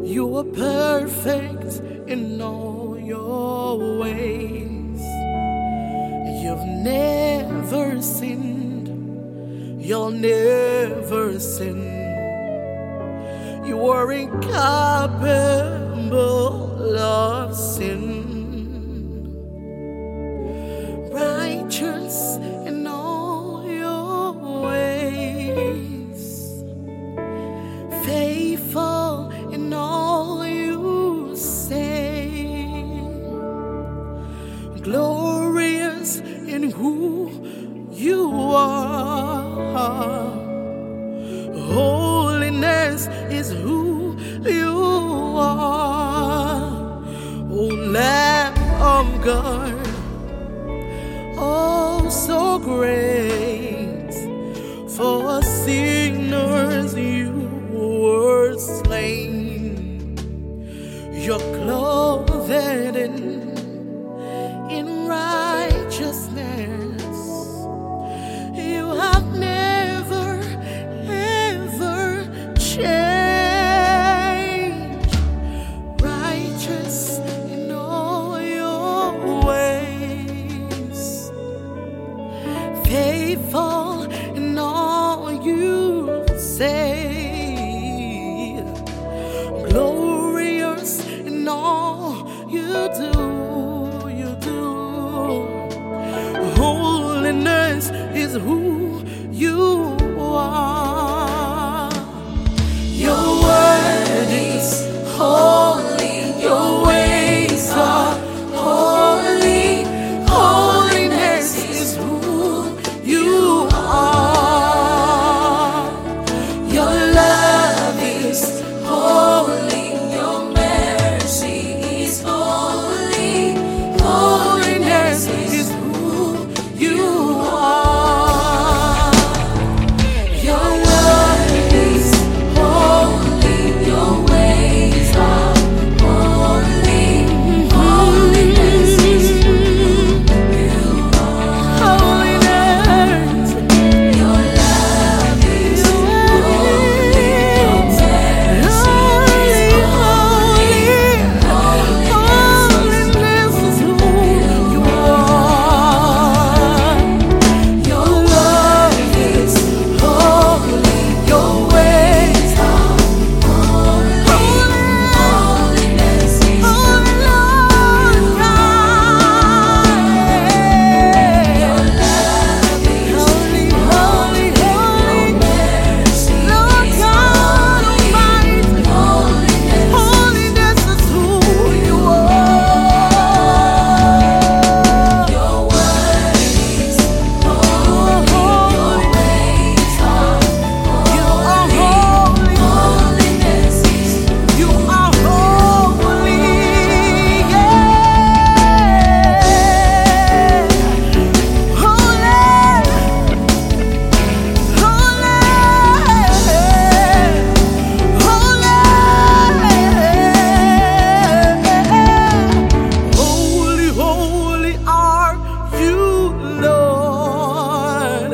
You are perfect in all your ways. You've never sinned. You'll never sin. You are incapable of sin. Righteous in all your ways. Faithful in all you say. Glorious in who you are. Holiness is who you are. Oh, Lamb of God, oh, so great. For sinners you were slain. You're clothed in righteousness. You have never, ever changed. Righteous in all your ways. Faithful in all you say. Glorious in all you do. Holiness is who you are. Your word is holy. Your ways are holy. Holiness is who you are. Your love is holy. Your mercy is holy. Holiness is who you are. Your word is holy. Your ways are holy. Holiness is who you are. Holiness. Your love is holy. Your mercy is holy. Holiness is who you are. Your love is holy. Your ways are holy. Holiness is who you are. Your love is holy. Your mercy is holy. Holiness is who you are. Your word is holy. Your ways are holy. You are holy. Holiness is you are holy. Holy, holy are you, Lord.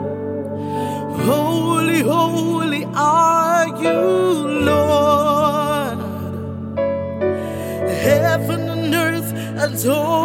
Holy, holy are you, Lord. Heaven and earth adore